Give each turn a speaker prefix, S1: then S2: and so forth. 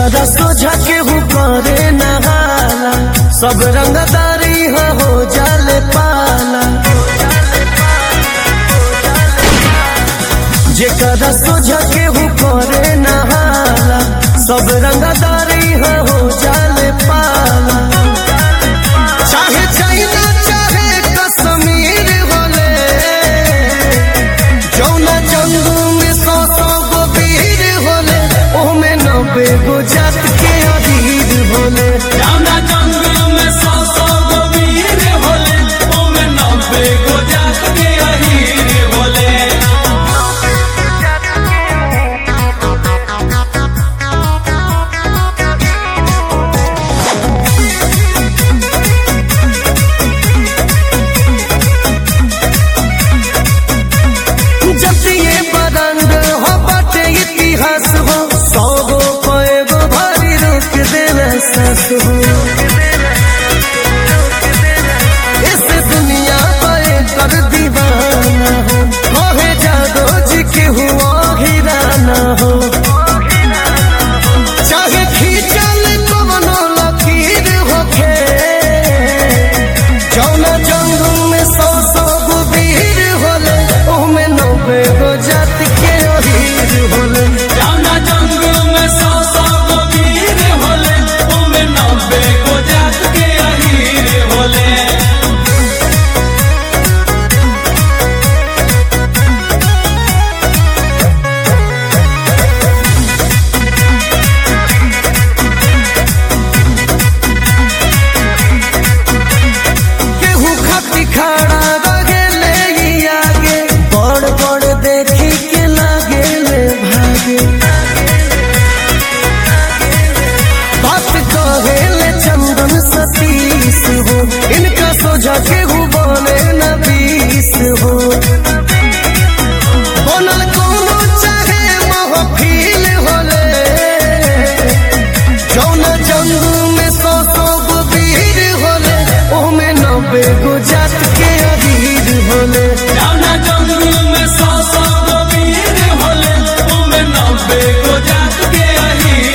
S1: जेकरा सोझा केहू करे नहाला, सब रंगदारी हो जाले पाला। जेकरा सोझा केहू करे नहाला, सब रंगदारी हो जाले पाला। चाहे चाइना चाहे कश्मीर होले, जौना जंगल में 100 गो वीर होले, ओमे 90 गो जात के अधीर होले।
S2: जौना जंगल में 100 गो वीर होले, ओमे 90 गो जात के अहीर होले।
S1: जतिये बरंग हो बाटे इतिहास हो, 100 गो पे गो भारी रोक देला सास हो। इस दुनिया पे कर दीवाना हो, कहे जादो जी के हुआ हिराना हो। चाहे खींचल कवनो लकीर होखे, जौना जंगल में 100 गो वीर होले, ओमे 90 गो जात के अहीर होले।
S2: जौना जंगल में 100 गो वीर होले, ओमे 90 गो जात के अहीर होले।
S1: केहू खाती खड़ा रहेले ई आगे, बड़ बड़ देखी के लागेले भागे। बात कहेले चंदन सतीश हो, इनका सोझा केहू बने न 20 हो। बनल कोनो चाहे महफिल होले, जौना जंगल में 100 गो वीर होले, ओमे 90 गो जात के अधीर होले।
S2: जौना जंगल में 100 गो वीर होले, ओमे 90 गो जात के अहीर